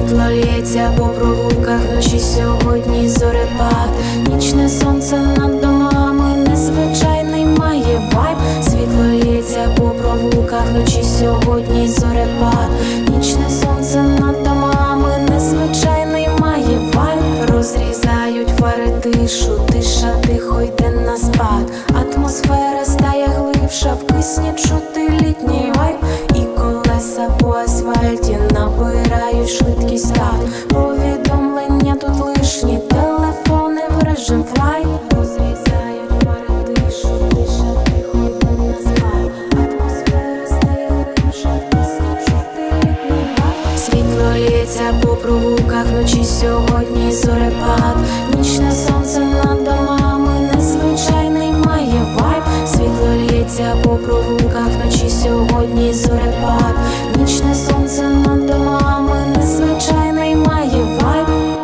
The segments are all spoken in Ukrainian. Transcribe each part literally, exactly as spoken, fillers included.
Світло лється по провулках, ночі сьогодні зорепад. Нічне сонце над домами, незвичайний має вайб. Світло лється по провулках, ночі сьогодні зорепад. Нічне сонце над домами, незвичайний має вайб. Розрізають фари тишу, тиша тихо йде на спад. Атмосфера стає глибша, в кисні чути літній вайб. І колеса по асфальті набирають швидкість так. Повідомлення тут лишні, телефони в режим флайт. Розрізають фари тишу, тиша тихо йде на спад. Атмосфера стає глибша, в кисні чути літній вайб. Світло лється по провулках, ночі сьогодні зорепад. Нічне сонце над домами, незвичайний має вайб. Світло лється по провулках, ночі сьогодні зорепад. Нічне сонце над домами, незвичайний має вайб.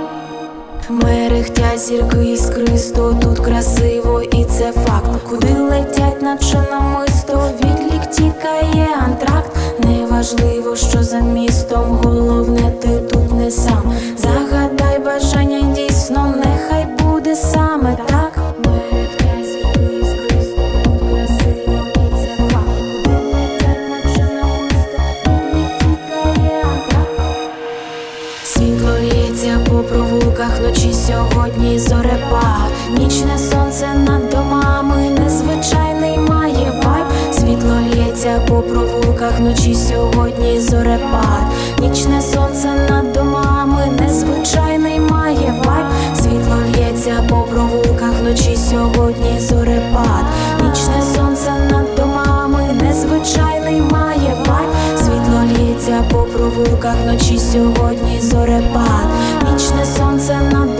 Мерехтять зірки іскристо, тут красиво і це факт. Куди летять, наче намисто, відлік тікає антракт. Неважливо, що за містом, головне ти тут не сам. Загадай бажання дійсно, нехай буде саме так. Мерехтять зірки іскристо, тут красиво і це факт. Куди летять, наче намисто, відлік тікає антракт. Світло лється по провулках, ночі сьогодні зорепад. Нічне сонце над домами, незвичайний має вайб. Світло лється по провулках, ночі сьогодні зорепад. Нічне сонце над домами, незвичайний має вайб. Світло лється по провулках, ночі сьогодні зорепад. Нічне сонце над домами, незвичайний має вайб. Світло лється по провулках, ночі сьогодні зорепад. Нічне сонце над